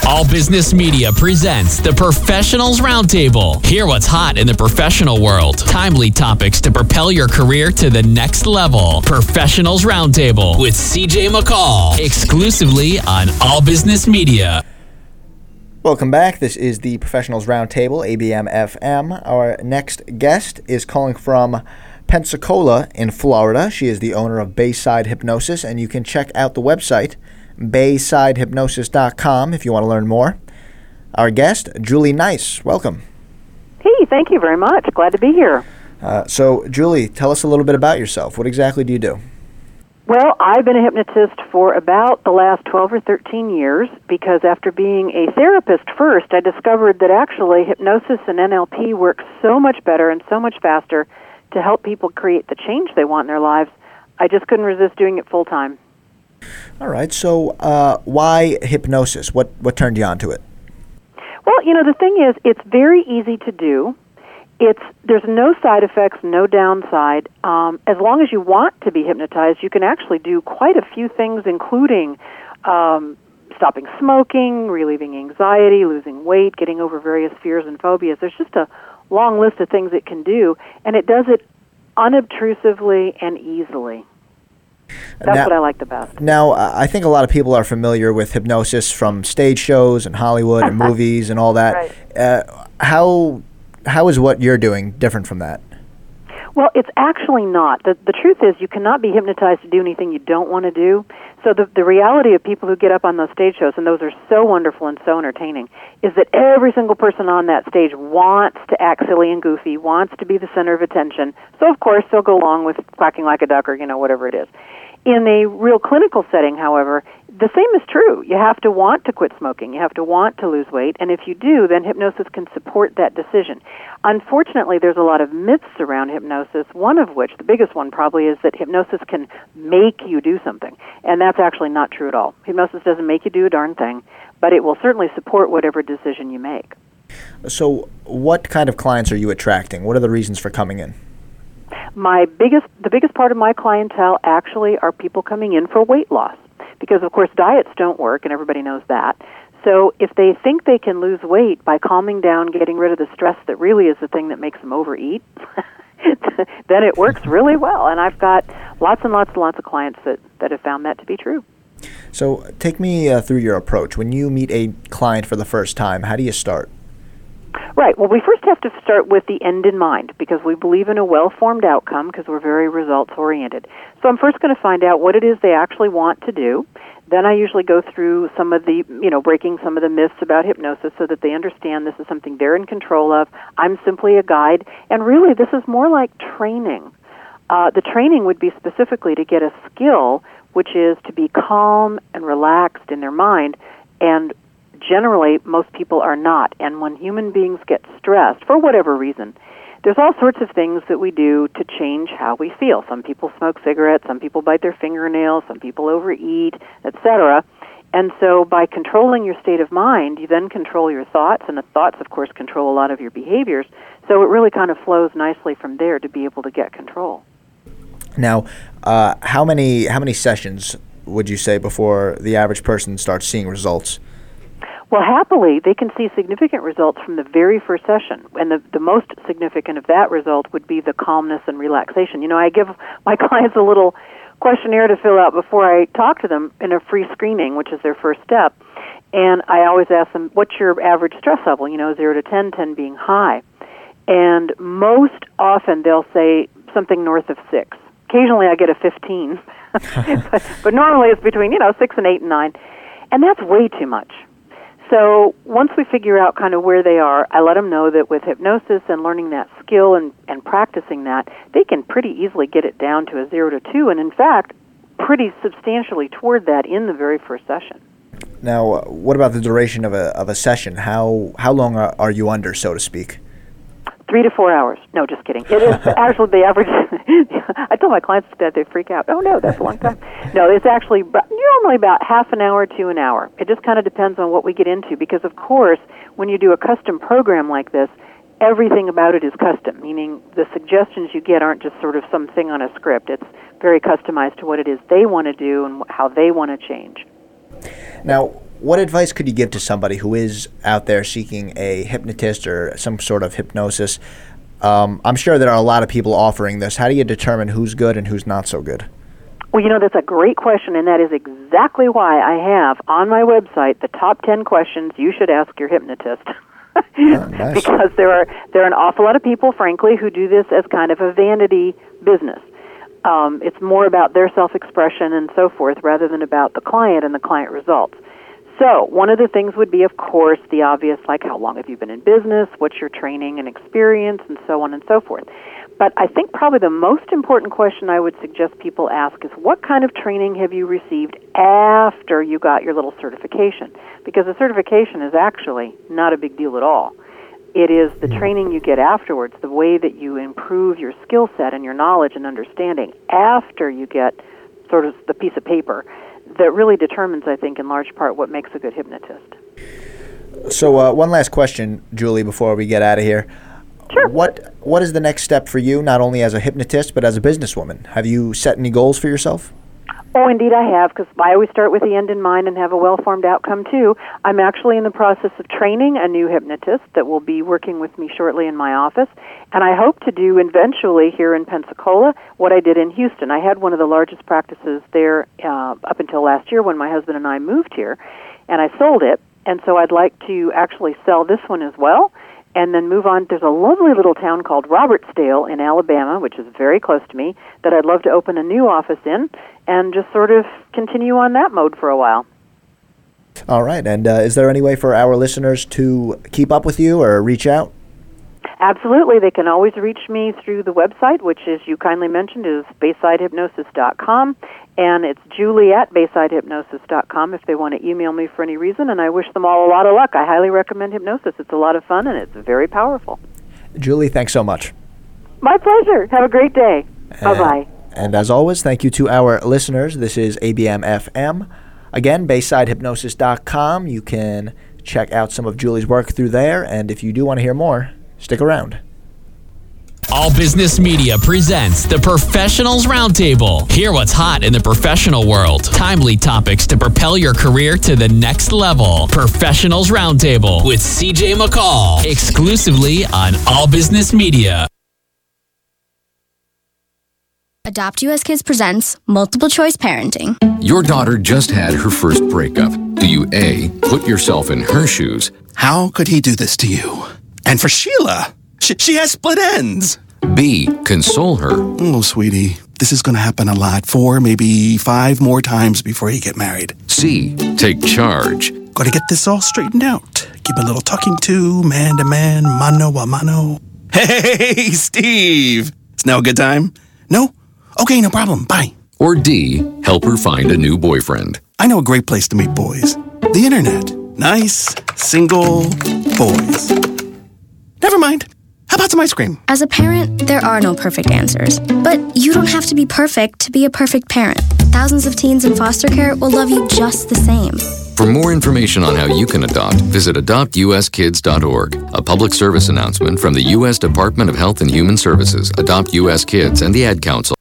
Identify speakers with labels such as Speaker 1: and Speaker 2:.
Speaker 1: All Business Media presents the Professionals Roundtable. Hear what's hot in the professional world. Timely topics to propel your career to the next level. Professionals Roundtable with CJ McCall. Exclusively on All Business Media.
Speaker 2: Welcome back. This is the Professionals Roundtable, ABM FM. Our next guest is calling from Pensacola in Florida. She is the owner of Bayside Hypnosis, and you can check out the website BaysideHypnosis.com if you want to learn more. Our guest, Julie Nice. Welcome.
Speaker 3: Hey, thank you very much. Glad to be here.
Speaker 2: So, Julie, tell us a little bit about yourself. What exactly do you do?
Speaker 3: Well, I've been a hypnotist for about the last 12 or 13 years because after being a therapist first, I discovered that actually hypnosis and NLP work so much better and so much faster to help people create the change they want in their lives. I just couldn't resist doing it full time.
Speaker 2: All right. So why hypnosis? What turned you on to it?
Speaker 3: Well, the thing is, it's very easy to do. There's no side effects, no downside. As long as you want to be hypnotized, you can actually do quite a few things, including stopping smoking, relieving anxiety, losing weight, getting over various fears and phobias. There's just a long list of things it can do, and it does it unobtrusively and easily. That's what I like the best.
Speaker 2: Now, I think a lot of people are familiar with hypnosis from stage shows and Hollywood and movies and all that.
Speaker 3: Right.
Speaker 2: How is what you're doing different from that?
Speaker 3: Well, it's actually not. The truth is you cannot be hypnotized to do anything you don't want to do. So the reality of people who get up on those stage shows, and those are so wonderful and so entertaining, is that every single person on that stage wants to act silly and goofy, wants to be the center of attention. So, of course, they'll go along with quacking like a duck or, whatever it is. In a real clinical setting, however, the same is true. You have to want to quit smoking. You have to want to lose weight. And if you do, then hypnosis can support that decision. Unfortunately, there's a lot of myths around hypnosis, one of which, the biggest one probably, is that hypnosis can make you do something. And that's actually not true at all. Hypnosis doesn't make you do a darn thing, but it will certainly support whatever decision you make.
Speaker 2: So what kind of clients are you attracting? What are the reasons for coming in?
Speaker 3: The biggest part of my clientele actually are people coming in for weight loss because, of course, diets don't work, and everybody knows that. So if they think they can lose weight by calming down, getting rid of the stress that really is the thing that makes them overeat, then it works really well. And I've got lots and lots and lots of clients that have found that to be true.
Speaker 2: So take me through your approach. When you meet a client for the first time, how do you start?
Speaker 3: Right. Well, we first have to start with the end in mind because we believe in a well-formed outcome because we're very results-oriented. So I'm first going to find out what it is they actually want to do. Then I usually go through some of the, breaking some of the myths about hypnosis so that they understand this is something they're in control of. I'm simply a guide. And really, this is more like training. The training would be specifically to get a skill, which is to be calm and relaxed in their mind. And generally, most people are not. And when human beings get stressed, for whatever reason, there's all sorts of things that we do to change how we feel. Some people smoke cigarettes, some people bite their fingernails, some people overeat, etc. And so by controlling your state of mind, you then control your thoughts, and the thoughts, of course, control a lot of your behaviors. So it really kind of flows nicely from there to be able to get control.
Speaker 2: Now, how many sessions would you say before the average person starts seeing results?
Speaker 3: Well, happily, they can see significant results from the very first session, and the most significant of that result would be the calmness and relaxation. I give my clients a little questionnaire to fill out before I talk to them in a free screening, which is their first step, and I always ask them, what's your average stress level, 0 to 10, 10 being high, and most often they'll say something north of 6. Occasionally I get a 15, but normally it's between, 6 and 8 and 9, and that's way too much. So once we figure out kind of where they are, I let them know that with hypnosis and learning that skill and practicing that, they can pretty easily get it down to a 0 to 2, and in fact, pretty substantially toward that in the very first session.
Speaker 2: Now, what about the duration of a session? How long are you under, so to speak?
Speaker 3: 3 to 4 hours. No, just kidding. It is actually the average. I tell my clients that they freak out. Oh, no, that's a long time. No, it's actually normally about half an hour to an hour. It just kind of depends on what we get into because, of course, when you do a custom program like this, everything about it is custom, meaning the suggestions you get aren't just sort of something on a script. It's very customized to what it is they want to do and how they want to change.
Speaker 2: Now, What advice could you give to somebody who is out there seeking a hypnotist or some sort of hypnosis? I'm sure there are a lot of people offering this. How do you determine who's good and who's not so good?
Speaker 3: Well, that's a great question, and that is exactly why I have on my website the top 10 questions you should ask your hypnotist.
Speaker 2: Nice.
Speaker 3: Because there are an awful lot of people, frankly, who do this as kind of a vanity business. It's more about their self-expression and so forth rather than about the client and the client results. So one of the things would be, of course, the obvious, like how long have you been in business, what's your training and experience, and so on and so forth. But I think probably the most important question I would suggest people ask is, what kind of training have you received after you got your little certification? Because the certification is actually not a big deal at all. It is the training you get afterwards, the way that you improve your skill set and your knowledge and understanding after you get sort of the piece of paper that really determines, I think, in large part what makes a good hypnotist.
Speaker 2: So one last question, Julie, before we get out of here.
Speaker 3: Sure.
Speaker 2: What is the next step for you, not only as a hypnotist, but as a businesswoman? Have you set any goals for yourself?
Speaker 3: Oh, indeed I have, because I always start with the end in mind and have a well-formed outcome, too. I'm actually in the process of training a new hypnotist that will be working with me shortly in my office, and I hope to do eventually here in Pensacola what I did in Houston. I had one of the largest practices there up until last year when my husband and I moved here, and I sold it, and so I'd like to actually sell this one as well, and then move on. There's a lovely little town called Robertsdale in Alabama, which is very close to me, that I'd love to open a new office in and just sort of continue on that mode for a while.
Speaker 2: All right. And is there any way for our listeners to keep up with you or reach out?
Speaker 3: Absolutely. They can always reach me through the website, which, as you kindly mentioned, is BaysideHypnosis.com, and it's Julie at BaysideHypnosis.com if they want to email me for any reason, and I wish them all a lot of luck. I highly recommend hypnosis. It's a lot of fun, and it's very powerful.
Speaker 2: Julie, thanks so much.
Speaker 3: My pleasure. Have a great day. Bye-bye.
Speaker 2: And as always, thank you to our listeners. This is ABM FM. Again, BaysideHypnosis.com. You can check out some of Julie's work through there, and if you do want to hear more, stick around.
Speaker 1: All Business Media presents the Professionals Roundtable. Hear what's hot in the professional world. Timely topics to propel your career to the next level. Professionals Roundtable with CJ McCall. Exclusively on All Business Media.
Speaker 4: Adopt US Kids presents Multiple Choice Parenting.
Speaker 5: Your daughter just had her first breakup. Do you A, put yourself in her shoes?
Speaker 6: How could he do this to you? And for Sheila, she has split ends.
Speaker 5: B, console her.
Speaker 6: Oh, sweetie, this is going to happen a lot. 4, maybe 5 more times before you get married.
Speaker 5: C, take charge.
Speaker 6: Got to get this all straightened out. Give a little talking to, man to man, mano a mano. Hey, Steve! It's now a good time? No? Okay, no problem. Bye.
Speaker 5: Or D, help her find a new boyfriend.
Speaker 6: I know a great place to meet boys. The internet. Nice, single boys. Never mind. How about some ice cream?
Speaker 4: As a parent, there are no perfect answers. But you don't have to be perfect to be a perfect parent. Thousands of teens in foster care will love you just the same.
Speaker 5: For more information on how you can adopt, visit adoptuskids.org. A public service announcement from the U.S. Department of Health and Human Services, Adopt U.S. Kids, and the Ad Council.